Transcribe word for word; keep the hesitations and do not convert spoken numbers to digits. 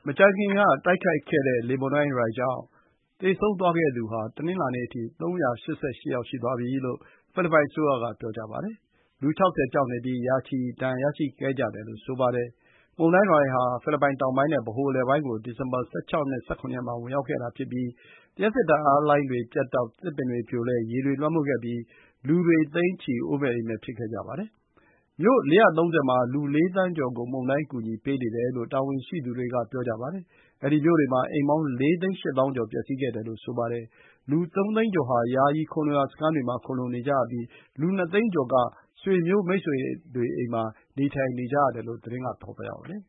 မကြာခင်ကတိုက်ခိုက်ခဲ့တဲ့လေမုန်တိုင်း Rai ကြောင့်သေဆုံးသွားခဲ့သူဟာ တနင်္လာနေ့အထိ သုံးရာရှစ်ဆယ့်ရှစ် ယောက်ရှိသွားပြီလို့ ဖိလစ်ပိုင်အစိုးရက ပြောပါတယ်။ လူ ခြောက်ဆယ် ပျောက်နေပြီး ရာချီဒဏ်ရာရရှိခဲ့ကြတယ်လို့ ဆိုပါတယ်။ မုန်တိုင်း Rai ဟာ ဖိလစ်ပိုင်တောင်ပိုင်းနဲ့ ဗဟိုအလယ်ပိုင်းကို ဒီဇင်ဘာ ၁၆ နဲ့ ၁၇ ရက်မှာ ဝင်ရောက်ခဲ့တာဖြစ်ပြီး လျှပ်စစ်ဓာတ်အားလိုင်းတွေပြတ်တောက်၊ သစ်ပင်တွေပြိုလဲ၊ ရေတွေလွှမ်းမိုးခဲ့ပြီး လူတွေ သိန်းချီ အိုးမဲ့အိမ်မဲ့ဖြစ်ခဲ့ကြပါတယ်။ မြို့ ၄၃၀ မှာ လူ လေးသန်းကျော်ကို မုန်တိုင်းအကူအညီပေးနေတယ်လို့ တာဝန်ရှိသူတွေက ပြောပါတယ်။ အဲဒီမြို့တွေမှာ အိမ်ပေါင်း လေးသိန်း ရှစ်သောင်းကျော် ပျက်စီးခဲ့တယ်လို့ ဆိုပါတယ်။ လူ သုံးသိန်းကျော်ဟာ ယာယီခိုလှုံရာစခန်းတွေမှာ ခိုလှုံနေကြရပြီး လူ နှစ်သိန်းကျော်က ဆွေမျိုးမိတ်ဆွေတွေအိမ်မှာ နေထိုင်နေကြရတယ်လို့ သတင်းက ဖော်ပြပါတယ်